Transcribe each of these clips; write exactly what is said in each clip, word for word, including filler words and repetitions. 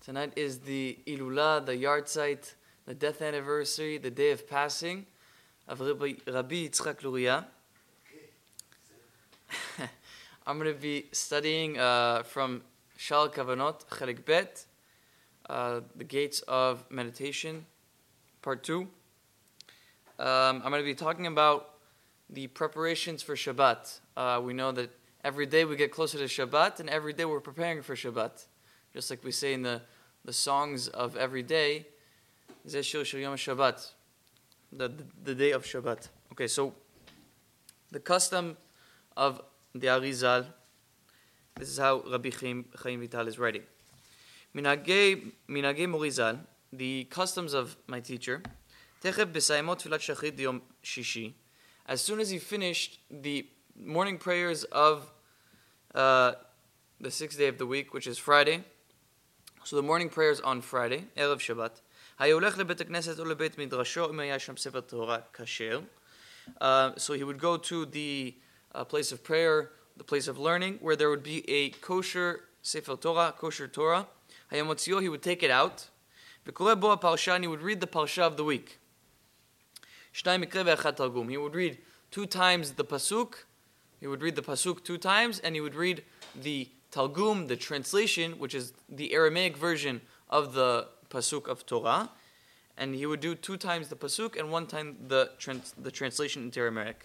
Tonight is the Ilula, the yahrzeit, the death anniversary, the day of passing of Rabbi, Rabbi Yitzchak Luria. I'm going to be studying uh, from Shal Kavanot, Chelik Bet, uh, the Gates of Meditation, Part two. Um, I'm going to be talking about the preparations for Shabbat. Uh, we know that every day we get closer to Shabbat, and every day we're preparing for Shabbat. Just like we say in the, the songs of every day, Zeh Shir Shel Yom Shabbat, the, the, the day of Shabbat. Okay, so the custom of the Arizal, this is how Rabbi Chaim, Chaim Vital is writing. Minagei Minagei Morizal, the customs of my teacher, Techeb B'Sayimot Tfilat Shachrit Yom Shishi, as soon as he finished the morning prayers of uh, the sixth day of the week, which is Friday, so the morning prayers on Friday, Erev Shabbat, Hayolech lebet knesset or lebet midrasho im haya sham sefer Torah kasher. So he would go to the uh, place of prayer, the place of learning, where there would be a kosher sefer Torah, kosher Torah. Hayamotzio, he would take it out. V'koreh bo ha'parsha, and he would read the parsha of the week. Shnai mikre ve'achad targum. He would read two times the pasuk. He would read the pasuk two times, and he would read the Targum, the translation, which is the Aramaic version of the pasuk of Torah, and he would do two times the pasuk and one time the trans- the translation into Aramaic.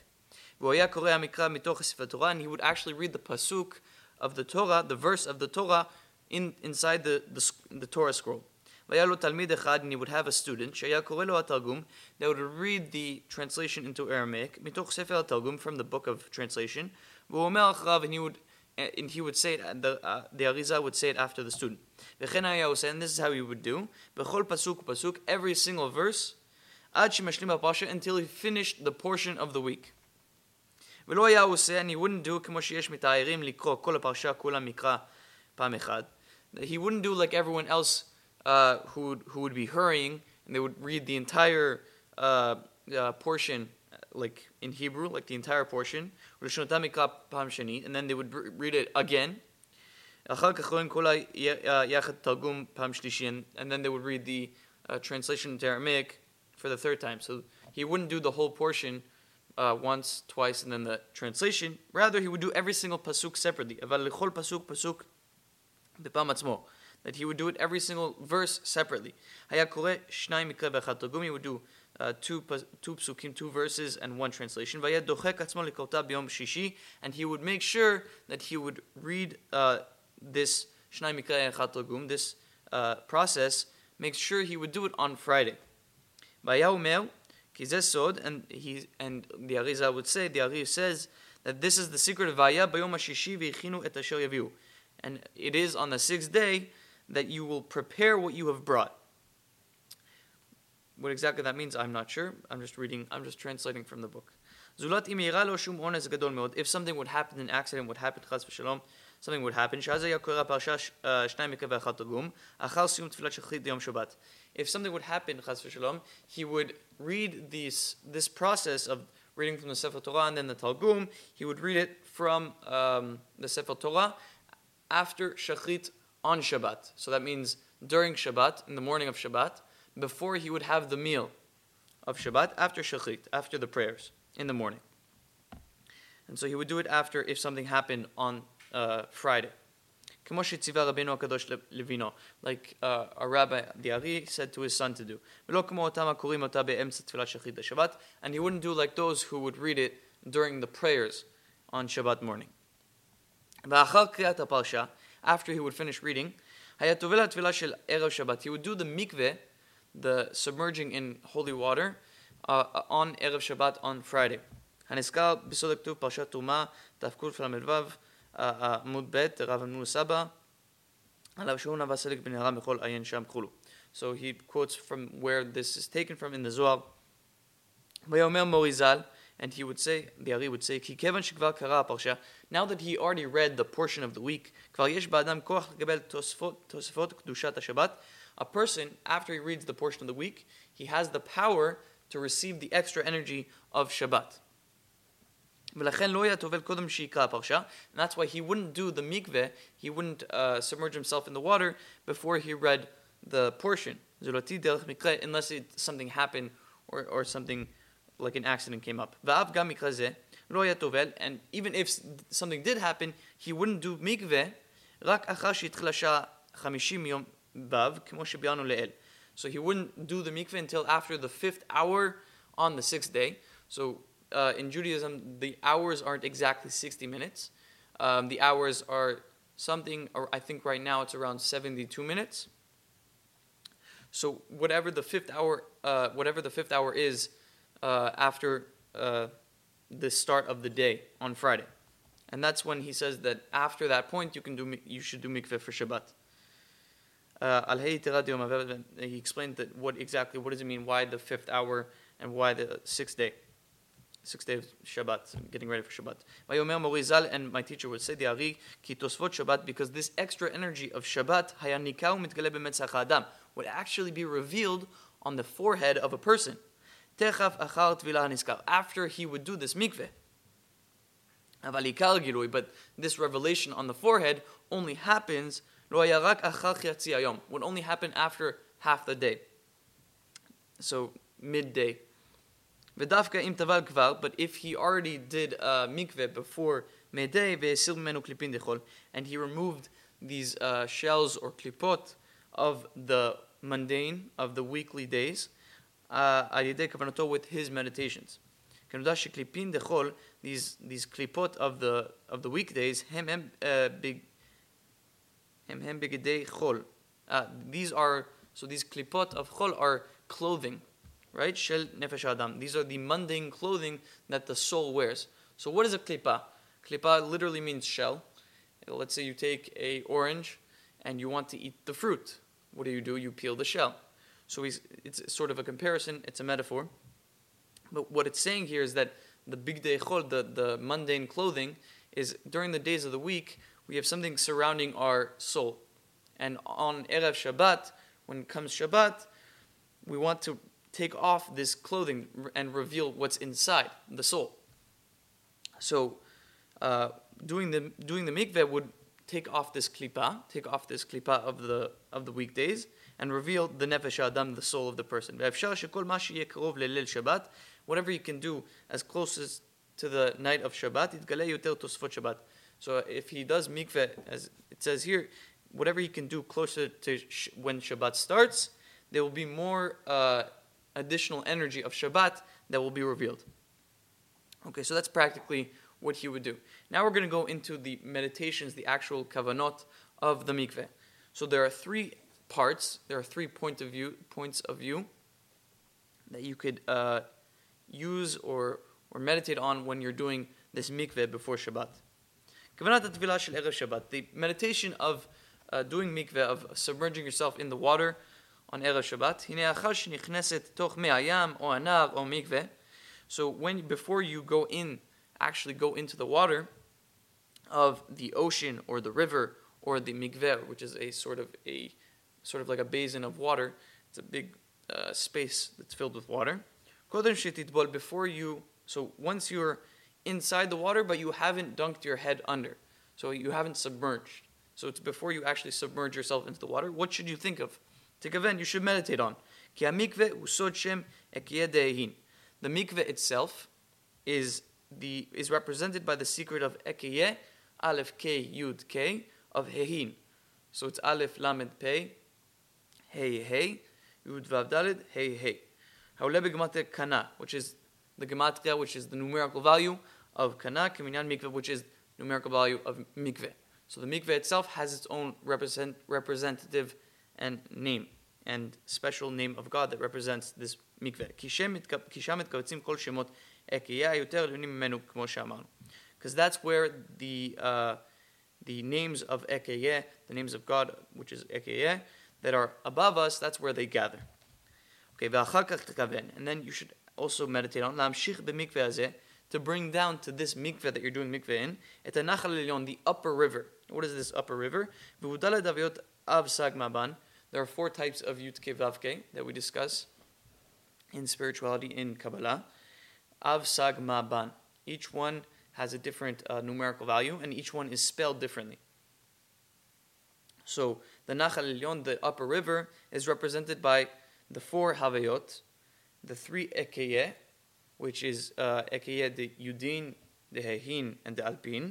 And he would actually read the pasuk of the Torah, the verse of the Torah, in inside the, the, the Torah scroll. And he would have a student that would read the translation into Aramaic from the book of translation, and he would and he would say it, the, uh, the Arizal would say it after the student. And this is how he would do. Every single verse, until he finished the portion of the week. And he wouldn't do He wouldn't do like everyone else uh, who, would, who would be hurrying, and they would read the entire uh, uh, portion like in Hebrew, like the entire portion, and then they would read it again, and then they would read the uh, translation into Aramaic for the third time. So he wouldn't do the whole portion uh, once, twice, and then the translation. Rather, he would do every single pasuk separately. That he would do it every single verse separately. He would do Uh, two, two psukim, two verses, and one translation. And he would make sure that he would read uh, this this uh, process, make sure he would do it on Friday. And he and the Arizal would say, the Arizal says that this is the secret of Vaya bayom hashishi v'yichinu et asher yaviu, and it is on the sixth day that you will prepare what you have brought. What exactly that means, I'm not sure. I'm just reading, I'm just translating from the book. If something would happen, an accident would happen, something would happen. If something would happen, he would read these, this process of reading from the Sefer Torah and then the Targum, he would read it from um, the Sefer Torah after Shachrit on Shabbat. So that means during Shabbat, in the morning of Shabbat, before he would have the meal of Shabbat, after Shachrit, after the prayers, in the morning. And so he would do it after if something happened on uh, Friday. Like uh, a rabbi, the Ari, said to his son to do. And he wouldn't do like those who would read it during the prayers on Shabbat morning. After he would finish reading, he would do the mikveh, the submerging in holy water, uh, on Erev Shabbat on Friday. Haneskar b'sod haktuv Parshat Truma Tafkuf Lamed Vav Amud Bet Rav Amnu Saba Alav Shehu Nava Selik B'nehara Mechol Ayin Sham Chulu. So he quotes from where this is taken from in the Zohar. Vayomer Morizal, and he would say, the Ari would say, Ki kevan shekvar kara Parsha. Now that he already read the portion of the week, Kvar yesh ba'adam koach lekabel tosfot tosfot kedushat haShabbat. A person, after he reads the portion of the week, he has the power to receive the extra energy of Shabbat. ולכן לא היה טובל קודם שיקרא הפרשה. And that's why he wouldn't do the mikveh, he wouldn't uh, submerge himself in the water before he read the portion. זולתי דרך מקרה, unless it, something happened or, or something like an accident came up. ואף גם מקרה זה לא היה טובל, and even if something did happen, he wouldn't do mikveh רק אחר שהתחילה שעה חמישים מיום ו' כמו שביארנו לעיל. So he wouldn't do the mikveh until after the fifth hour on the sixth day. So uh, in Judaism, the hours aren't exactly sixty minutes. Um, the hours are something, or I think right now it's around seventy-two minutes. So whatever the fifth hour, uh, whatever the fifth hour is uh, after uh, the start of the day on Friday, and that's when he says that after that point you can do, you should do mikveh for Shabbat. Uh, he explained that what exactly, what does it mean, why the fifth hour and why the sixth day, sixth day of Shabbat, getting ready for Shabbat. Vayomer Morizal, and my teacher would say, the Ari, ki tosfot Shabbat, because this extra energy of Shabbat, haya nikau mitgale b'metzach ha'adam, would actually be revealed on the forehead of a person. Techaf achar tvilah haniskar, after he would do this mikveh. Aval ikar gilui, but this revelation on the forehead only happens would only happen after half the day. So midday. But if he already did uh, mikveh before midday, and he removed these uh, shells or klipot of the mundane, of the weekly days, uh, with his meditations. These these klipot of the of the weekdays, hem hem uh, big. Uh, these are, so these klipot of chol are clothing, right? Shel nefesh adam. These are the mundane clothing that the soul wears. So what is a klipa? Klipa literally means shell. Let's say you take a orange and you want to eat the fruit. What do you do? You peel the shell. So he's, it's sort of a comparison, it's a metaphor. But what it's saying here is that the bigdei chol, the, the mundane clothing, is during the days of the week, we have something surrounding our soul. And on Erev Shabbat, when comes Shabbat, we want to take off this clothing and reveal what's inside the soul. So, uh, doing the doing the mikveh would take off this klipa, take off this klipa of the of the weekdays, and reveal the nefesh adam, the soul of the person. Whatever you can do as close as to the night of Shabbat, itgalei yoter tosfot Shabbat. So if he does mikveh, as it says here, whatever he can do closer to sh- when Shabbat starts, there will be more uh, additional energy of Shabbat that will be revealed. Okay, so that's practically what he would do. Now we're going to go into the meditations, the actual kavanot of the mikveh. So there are three parts, there are three point of view, points of view that you could uh, use or, or meditate on when you're doing this mikveh before Shabbat. The meditation of uh, doing mikveh, of submerging yourself in the water on Erev Shabbat. So when before you go in, actually go into the water of the ocean or the river or the mikveh, which is a sort of a sort of like a basin of water. It's a big uh, space that's filled with water. Before you, so once you're inside the water, but you haven't dunked your head under. So you haven't submerged. So it's before you actually submerge yourself into the water. What should you think of? Tikaven, you should meditate on. The mikveh itself is the is represented by the secret of Ekeyeh, Aleph K Yud K, of Hehin. So it's Aleph Lamed Pei, Hey Hey, Yud Vav Daled, Hey Hey. Hauleh b'gematria Kana, which is the gematria, which is the numerical value of Kana, Keminyan Mikveh, which is numerical value of Mikveh. So the Mikveh itself has its own represent, representative and name, and special name of God that represents this Mikveh. Because that's where the uh, the names of Ekeyeh, the names of God, which is Ekeyeh, that are above us, that's where they gather. Okay, and then you should also meditate on to bring down to this mikveh that you're doing mikveh in, the upper river. What is this upper river? There are four types of Yud-Ke Vav-Ke that we discuss in spirituality in Kabbalah. Av Sag Ma Ban. Each one has a different uh, numerical value, and each one is spelled differently. So the Nachal Elyon, the upper river, is represented by the four Havayot, the three Ekeyeh, which is uh, Ekeyeh, the Yudin, the Hehin, and the Alpin.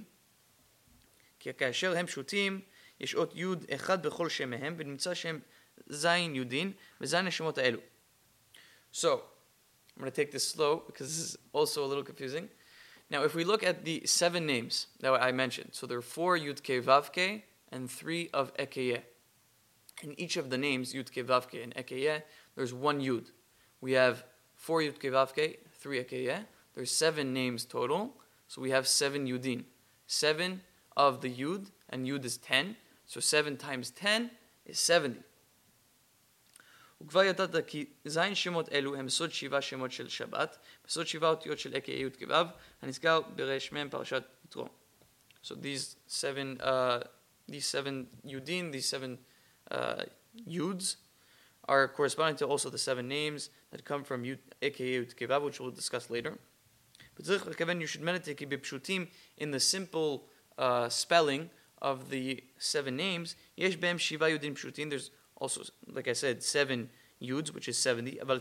כי כאשר הם פשוטים, יש אות יוד אחד בכל שמהם, ונמצא שם זין יודין, וזין השמות האלו. So, I'm going to take this slow, because this is also a little confusing. Now, if we look at the seven names that I mentioned, so there are four Yud Ke Vav Ke and three of Ekeyeh. In each of the names, Yud Ke Vav Ke and Ekeyeh, there's one Yud. We have four Yud Ke Vav Ke, three Ekeyeh. There's seven names total, so we have seven Yudin. Seven of the Yud, and Yud is ten, so seven times ten is seventy. וכבר ידעת כי זין שמות אלו הם סוד שבעה שמות של שבת, בסוד שבעה אותיות של אקי י' כו' הנזכר בריש מ' פרשת יתרו. So these seven, uh, these seven Yudin, these seven uh, Yuds, are corresponding to also the seven names that come from Ekei Yud Kevav, which we'll discuss later. But you should meditate in the simple uh, spelling of the seven names. Yesh behem shiva yudin pshutin. There's also, like I said, seven yuds, which is seventy. But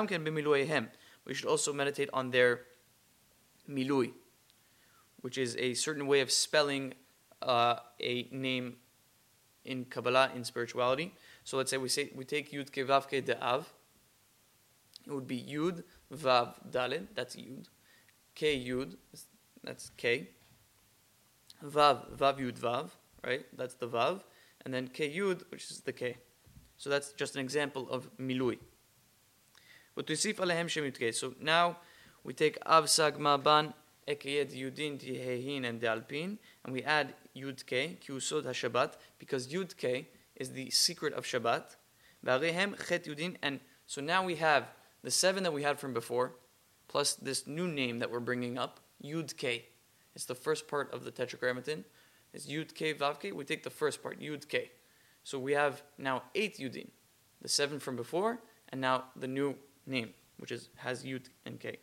we should also meditate on their milui, which is a certain way of spelling uh, a name in Kabbalah, in spirituality. So let's say we say we take Yud Ke Vav Ke de Av. It would be Yud Vav Daled. That's Yud. K Yud. That's K. Vav Vav Yud Vav. Right. That's the Vav. And then K Yud, which is the K. So that's just an example of Milui. But Tusif Alehem Shem Yud K. So now we take Av Sagma Ban Ekeyed Yudin Tihehin and Dealpin, and we add Yud K, Kiusod HaShabbat, because Yud K is the secret of Shabbat. Varehem Chet Yudin, and so now we have the seven that we had from before, plus this new name that we're bringing up, Yud K. It's the first part of the Tetragrammaton. It's Yud K Vav K. We take the first part, Yud K. So we have now eight Yudin, the seven from before, and now the new name, which is has Yud and K.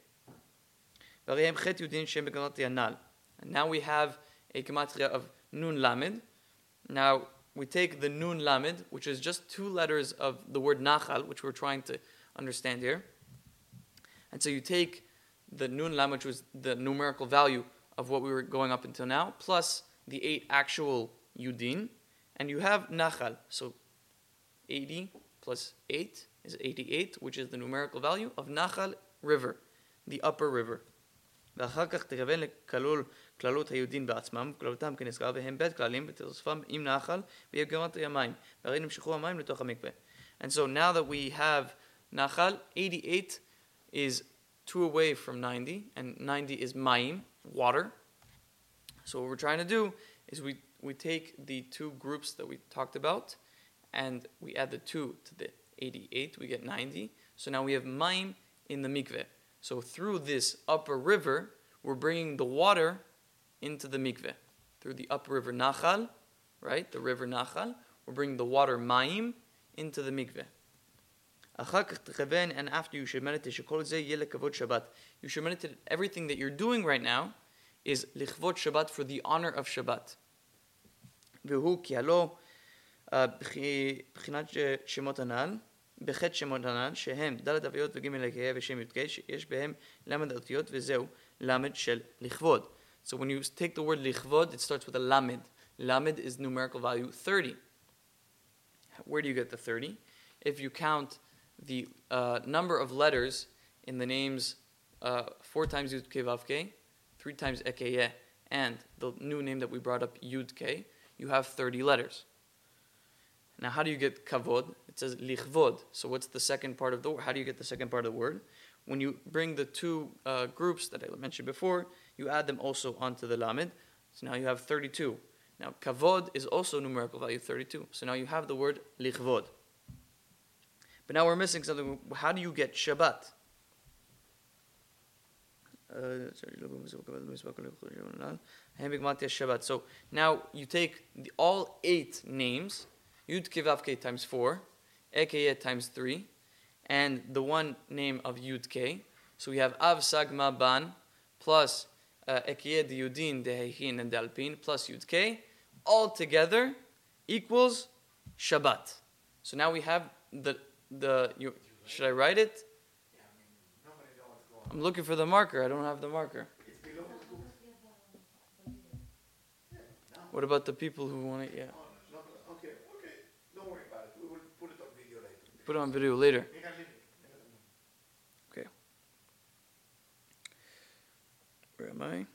And now we have a gematria of Nun Lamed. Now we take the Nun Lamed, which is just two letters of the word Nachal, which we're trying to understand here. And so you take the Nun Lamed, which was the numerical value of what we were going up until now, plus the eight actual Yudin, and you have Nachal. So eighty plus eight is eighty-eight, which is the numerical value of Nachal River, the upper river. ואחר כך תכוון לכלול כללות היהודים בעצמם, כללותם כנזכר, והם בית כללים, ותוספם עם נחל, ויהיה גמטריה מים, והרי נמשכו המים לתוך המקווה. And so now that we have Nachal, eighty-eight is two away from ninety, and ninety is mayim, water. So what we're trying to do is we, we take the two groups that we talked about, and we add the two to the eighty-eight, we get ninety. So now we have mayim in the mikveh. So through this upper river, we're bringing the water into the mikveh. Through the upper river Nachal, right, the river Nachal, we're bringing the water Mayim into the mikveh. And after you should meditate, you should meditate everything that you're doing right now is lichvot Shabbat, for the honor of Shabbat. והוא כי הלא בחינת שמות הנ"ל בחטא שמות הנ"ל, שהם ד' הוויות וג' אלוקיה ושם י"ק, שיש בהם למד אותיות, וזהו למד של לכבוד. So when you take the word לכבוד, it starts with a lamed. Lamed is numerical value thirty. Where do you get the thirty? If you count the uh, number of letters in the names uh, four times Yud Ke Vav Ke, three times Ekeyeh, and the new name that we brought up, Yud Ke, you have thirty letters. Now, how do you get kavod? It says lichvod. So what's the second part of the word? How do you get the second part of the word? When you bring the two uh, groups that I mentioned before, you add them also onto the lamed. So now you have thirty-two. Now, kavod is also numerical value thirty-two. So now you have the word lichvod. But now we're missing something. How do you get Shabbat? So now you take the, all eight names, Yud Ke Vav Ke times four, Ekeyeh times three, and the one name of Yud Ke. So we have Av Sagma Ban plus Ekiyeh de Yudin de Heihin and de Alpin plus Yud K all together equals Shabbat. So now we have the the. You, should I write it? I'm looking for the marker. I don't have the marker. What about the people who want it? Yeah. Okay, okay. Don't worry about it. We will put it on video later. Put it on video later. Okay. Where am I?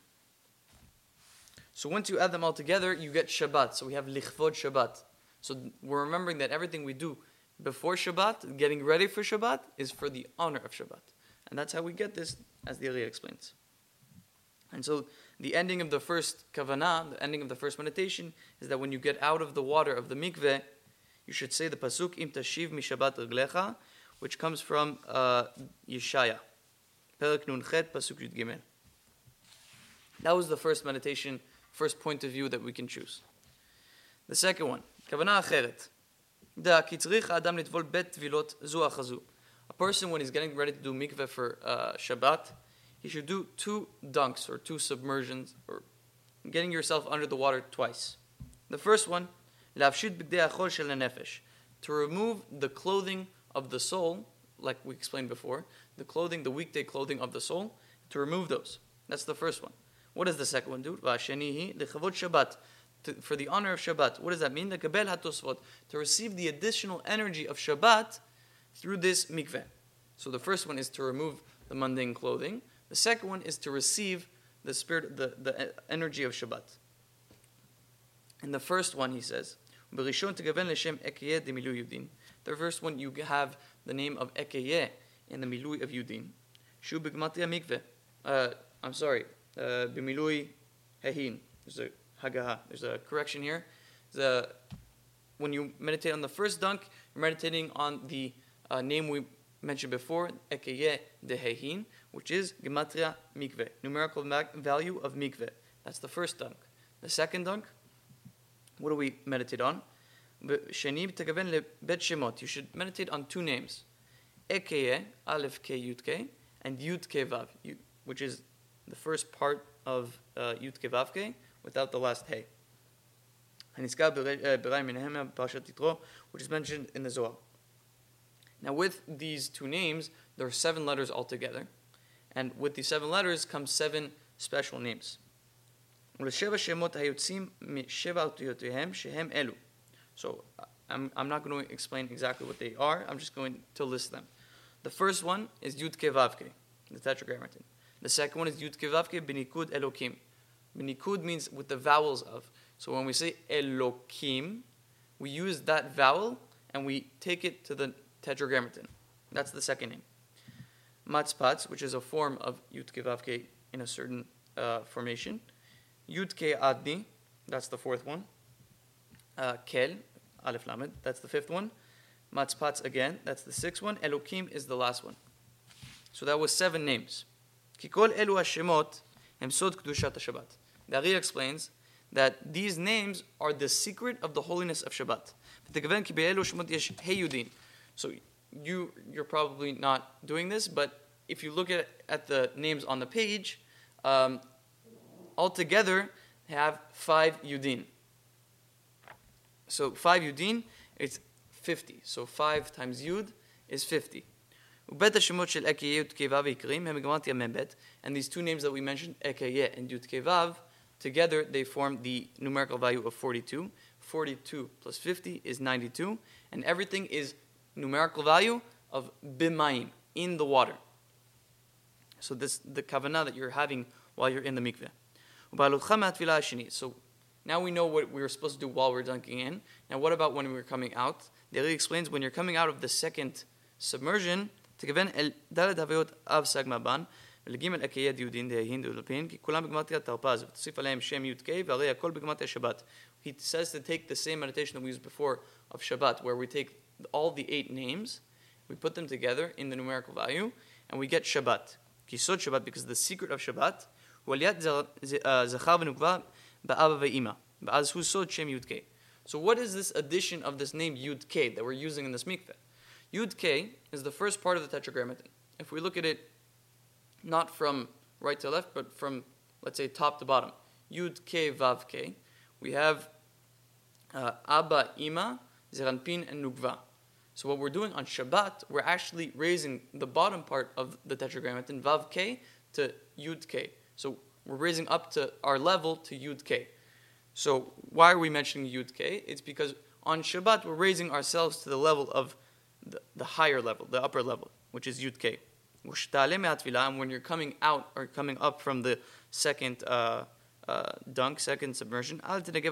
So once you add them all together, you get Shabbat. So we have Lichvod Shabbat. So we're remembering that everything we do before Shabbat, getting ready for Shabbat, is for the honor of Shabbat. And that's how we get this, as the Aliyah explains. And so the ending of the first kavanah, the ending of the first meditation, is that when you get out of the water of the mikveh, you should say the pasuk Im tashiv mi Shabbat reglecha, which comes from uh, Yeshaya, Perek Nun Chet pasuk Yud Gimel. That was the first meditation, first point of view that we can choose. The second one, kavanah acheret, da ki tzrich adam litvol bet tvilot zu achazu. A person, when he's getting ready to do mikveh for uh, Shabbat, he should do two dunks or two submersions, or getting yourself under the water twice. The first one, to remove the clothing of the soul, like we explained before, the clothing, the weekday clothing of the soul, to remove those. That's the first one. What does the second one do? For the honor of Shabbat. What does that mean? To receive the additional energy of Shabbat through this mikveh. So the first one is to remove the mundane clothing. The second one is to receive the spirit, the, the energy of Shabbat. In the first one, he says, the first one, you have the name of Ekeyeh in the Milui of Yudin. Shu b'gmatria mikveh. Uh, I'm sorry, uh, b'milui hehin. There's a hagaha. There's a correction here. The when you meditate on the first dunk, you're meditating on the uh, name we mentioned before, Ekeyeh de Hehin, which is Gematria Mikveh, numerical value of Mikveh. That's the first dunk. The second dunk, what do we meditate on? Sheni b'tegaven lebet shemot. You should meditate on two names, Ekeyeh, Aleph K Yud K, and Yud K Vav, which is the first part of uh, Yud K Vav K without the last Hey. Which is mentioned in the Zohar. Now, with these two names, there are seven letters altogether. And with these seven letters come seven special names. So, I'm, I'm not going to explain exactly what they are. I'm just going to list them. The first one is Yud Ke Vav Ke, the Tetragrammaton. The second one is Yud Ke Vav Ke B'nikud Elokim. B'nikud means with the vowels of. So when we say Elokim, we use that vowel and we take it to the Tetragrammaton. That's the second name. Matzpatz, which is a form of Yud Ke Vav Ke in a certain uh, formation. Yud Ke Adni, that's the fourth one. Uh, Kel, Aleph Lamed, that's the fifth one. Matzpatz again, that's the sixth one. Elokim is the last one. So that was seven names. Kikol elu hashemot hem sod kedushat Shabbat. The Ari explains that these names are the secret of the holiness of Shabbat. So you, you're probably not doing this, but if you look at, at the names on the page, um, altogether they have five Yudin. So five Yudin, it's fifty. So five times Yud is fifty. And these two names that we mentioned, Ekeyeh and Yud Ke Vav, together they form the numerical value of forty-two. forty-two plus fifty is ninety-two. And everything is numerical value of bimayim, in the water. So this the kavanah that you're having while you're in the mikveh. So now we know what we were supposed to do while we're dunking in. Now what about when we were coming out? The Rebbe explains when you're coming out of the second submersion, תכוון אל ד' הוויות אב סג מבן, ולג' אקייד יהודין דהין דולפין, כי כולם בגמטריה תרפ"ז, ותוסיף עליהם שם י' K, והרי הכל בגמטריה שבת. He says to take the same meditation that we used before of Shabbat, where we take all the eight names, we put them together in the numerical value, and we get Shabbat. כי סוד Shabbat, because the secret of Shabbat, הוא עליית זכר ונקבה באבא ואמא, ואז הוא סוד שם י' K. So what is this addition of this name Yud K that we're using in this mikveh? Yud K is the first part of the Tetragrammaton. If we look at it not from right to left, but from let's say top to bottom, Yud K Vav K, we have uh, Abba, Ima, Zeranpin, and Nukva. So what we're doing on Shabbat, we're actually raising the bottom part of the Tetragrammaton, Vav K, to Yud K. So we're raising up to our level to Yud K. So why are we mentioning Yud K? It's because on Shabbat we're raising ourselves to the level of the, the higher level, the upper level, which is Yud K. And when you're coming out or coming up from the second uh, uh, dunk, second submersion,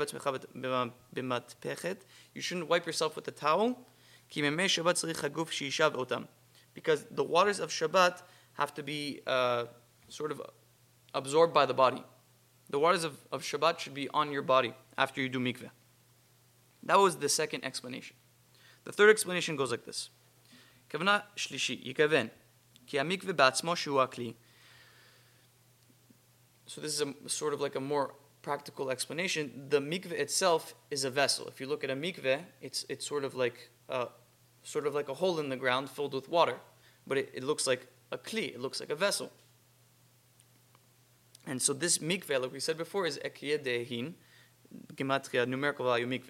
you shouldn't wipe yourself with the towel, because the waters of Shabbat have to be uh, sort of absorbed by the body. The waters of, of Shabbat should be on your body after you do mikveh. That was the second explanation. The third explanation goes like this. Kavana shlishi yikaven ki hamikveh ba'atzmo shu hakli. So this is a, sort of like a more practical explanation. The mikveh itself is a vessel. If you look at a mikveh, it's it's sort of like a, sort of like a hole in the ground filled with water, but it, it looks like a kli. It looks like a vessel. And so this mikveh, like we said before, is ekiyeh dehin, gematria, numerical value mikveh.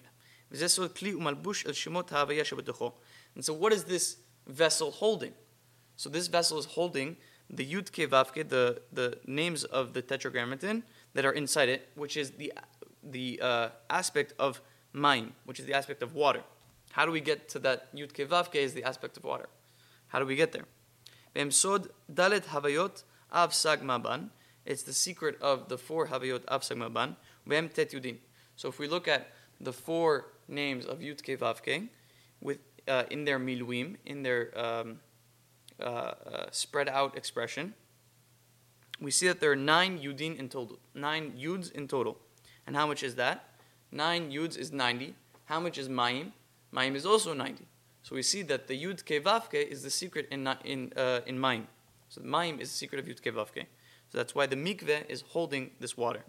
And so what is this vessel holding? So this vessel is holding the Yud Ke Vav Ke, the, the names of the Tetragrammaton that are inside it, which is the the uh, aspect of mayim, which is the aspect of water. How do we get to that Yud Ke Vav Ke is the aspect of water? How do we get there? Be'emsod dalet havayot av sag maban. It's the secret of the four havayot av sag maban. Ve'em tet yudin. So if we look at the four names of Yud Ke Vav Ke, with uh, in their miluim, in their um, uh, uh, spread out expression, we see that there are nine yudin in total, nine yuds in total. And how much is that? Nine yuds is ninety. How much is mayim? Mayim is also ninety. So we see that the Yud Ke Vav Ke is the secret in in uh, in mayim. So the mayim is the secret of Yud Ke Vav Ke. So that's why the mikveh is holding this water.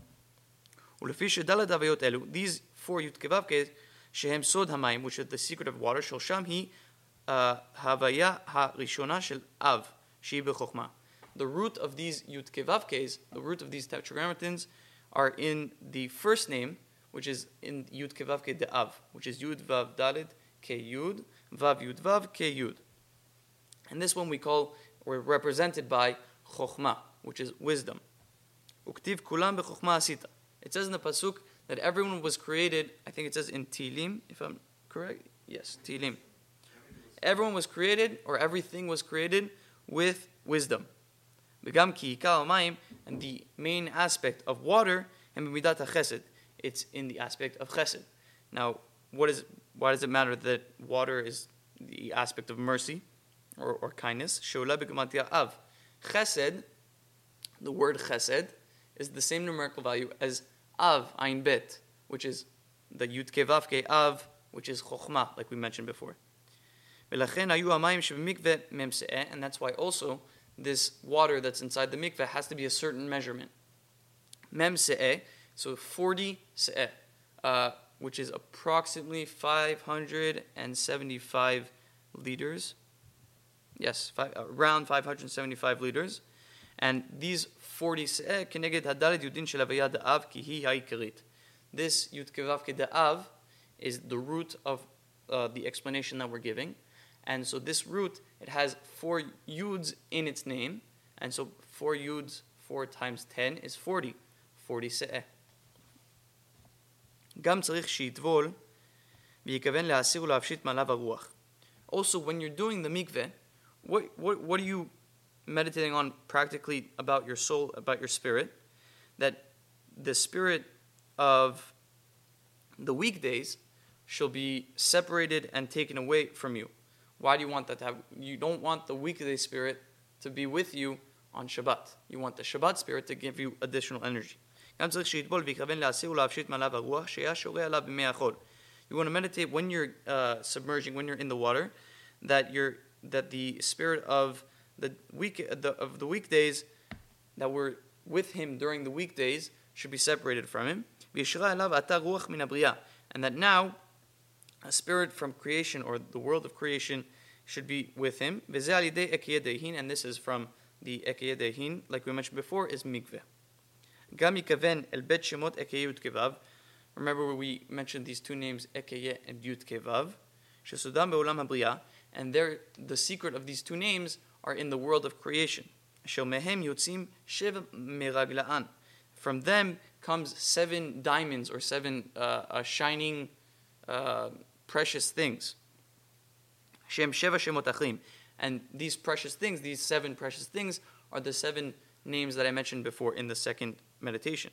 These four Yud Ke Vav Ke, shehem sod hamayim, which is the secret of water, shel sham hi havaya harishona shel av, shi b'chokhmah. The root of these Yud Ke Vav Kes, the root of these tetragrammatons, are in the first name, which is in Yud Ke Vav Ke de Av, which is Yud Vav Dalet Ke Yud, Vav Yud Vav Ke Yud. And this one we call, or represented by Chokhmah, which is wisdom. Uktiv kulam bechokhmah asita. It says in the pasuk that everyone was created. I think it says in Tilim, if I'm correct. Yes, Tilim. Everyone was created, or everything was created with wisdom. Begam ki yikar mayim, and the main aspect of water, and b'midat chesed, it's in the aspect of chesed. Now, what is? Why does it matter that water is the aspect of mercy or, or kindness? She'olah b'gematria av. Chesed, the word chesed, is the same numerical value as av, ayin bet, which is the Yud Ke Vav Ke av, which is chokhmah, like we mentioned before. And that's why also this water that's inside the mikveh has to be a certain measurement. Mem se'eh, so forty se'eh, uh, which is approximately five hundred seventy-five liters. Yes, five, around five hundred seventy-five liters. And these forty se'eh, keneged hadalet yudin shel havaya da'av ki hi ha'ikarit. This Yud Ke Vav Ke da'av is the root of uh, the explanation that we're giving. And so this root, it has four yuds in its name. And so four yuds, four times ten is forty. forty se'eh. גם צריך שיטבול ויקוון להסיר ולהפשיט מעליו הרוח. Also, when you're doing the mikveh, what, what, what are you meditating on practically about your soul, about your spirit? That the spirit of the weekdays shall be separated and taken away from you. Why do you want that to happen? You don't want the weekday spirit to be with you on Shabbat. You want the Shabbat spirit to give you additional energy. You want to meditate when you're uh, submerging, when you're in the water, that you're that the spirit of the week the, of the weekdays that were with him during the weekdays should be separated from him. And that now a spirit from creation or the world of creation should be with him. And this is from the ekiyeh dehin, like we mentioned before, is mikveh. גם יכוון אל בית שמות אקיה י' כו'. Remember we mentioned these two names, Ekeye and Yud Kevav, Shesodam be'olam habriya, and there, the secret of these two names are in the world of creation. Asher mehem yotzim shev meraglaan. From them comes seven diamonds or seven uh, uh, shining, uh, precious things. Shem sheva shemot achrim. And these precious things, these seven precious things, are the seven names that I mentioned before in the second meditation.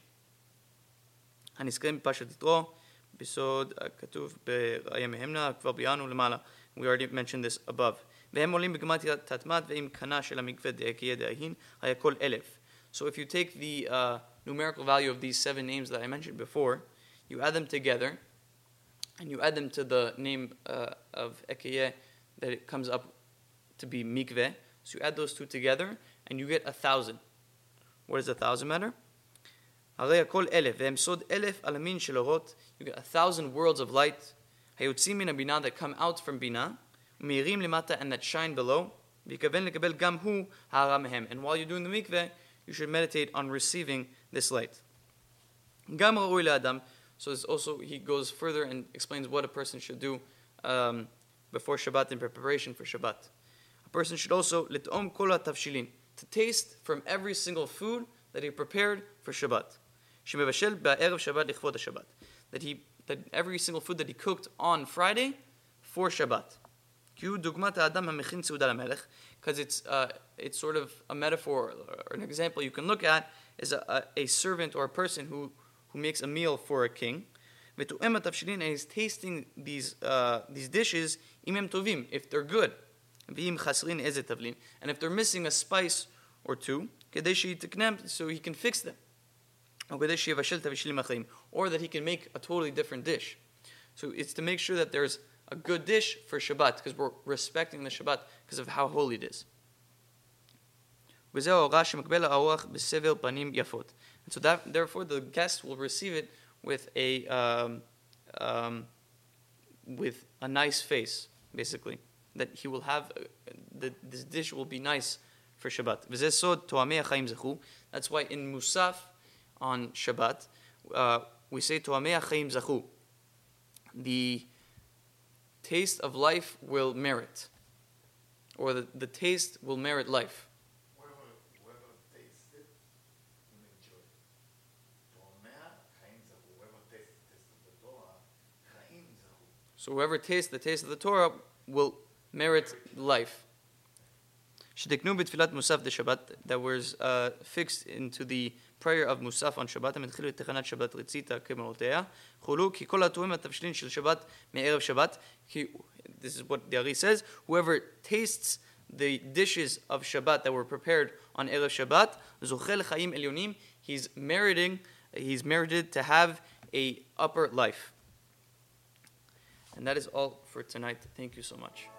הנזכרים בפרשת יתרו, בסוד כתוב בראיה מהמנה, כבר ביארנו למעלה. We already mentioned this above. והם עולים בגמטיה תתמת ועם קנה של המקווה דאקיה דאהין, היה כל אלף. So if you take the uh, numerical value of these seven names that I mentioned before, you add them together, and you add them to the name uh, of Ekeye that it comes up to be mikveh. So you add those two together, and you get a thousand. What does a thousand matter? הרי הכל אלף, והם סוד אלף עלמין של אורות. You get a thousand worlds of light. היוצאים מן הבינה that come out from בינה, ומאירים למטה and that shine below, ויכוון לקבל גם הוא הערה מהם. And while you're doing the mikveh, you should meditate on receiving this light. גם ראוי לאדם, so it's also, he goes further and explains what a person should do um, before Shabbat in preparation for Shabbat. A person should also לטעום כל התבשילין, to taste from every single food that he prepared for Shabbat. שמבשל בערב שבת לכבוד השבת. That he, that every single food that he cooked on Friday for Shabbat. כי הוא דוגמת האדם המכין סעודה למלך, because it's uh, it's sort of a metaphor or an example you can look at is a, a, a servant or a person who who makes a meal for a king. ותואם התבשילין, and he's tasting these uh, these dishes אם הם טובים, if they're good. ואם חסרין איזה תבלין, and if they're missing a spice or two, כדי שיתקנם, so he can fix them. או כדי שיבשל תבשילים אחרים, or that he can make a totally different dish. So it's to make sure that there's a good dish for Shabbat, because we're respecting the Shabbat because of how holy it is. וזהו ההוראה שמקבל האורח בסבר פנים יפות. And so that, therefore the guest will receive it with a um, um, with a nice face, basically. That he will have, uh, the, this dish will be nice for Shabbat. וזה סוד תואמי החיים זכו. That's why in Musaf on Shabbat, uh, we say תואמי החיים זכו. The taste of life will merit, or the, the taste will merit life. Whoever, whoever tastes it will enjoy it. תואמיה חיים זכו. Whoever tastes the taste of the Torah, חיים זכו. So whoever tastes the taste of the Torah will merit life. שתקנו בתפילת מוסף דשבת, that was uh, fixed into the prayer of Musaf on Shabbat, הם התחילו את תחנת שבת רציתה כמנותיה, חולו כי כל התואם התבשילין של שבת מערב שבת, כי, this is what the Ari says, whoever tastes the dishes of Shabbat that were prepared on Erev Shabbat, זוכה לחיים עליונים, he's meriting, he's merited to have a upper life. And that is all for tonight. Thank you so much.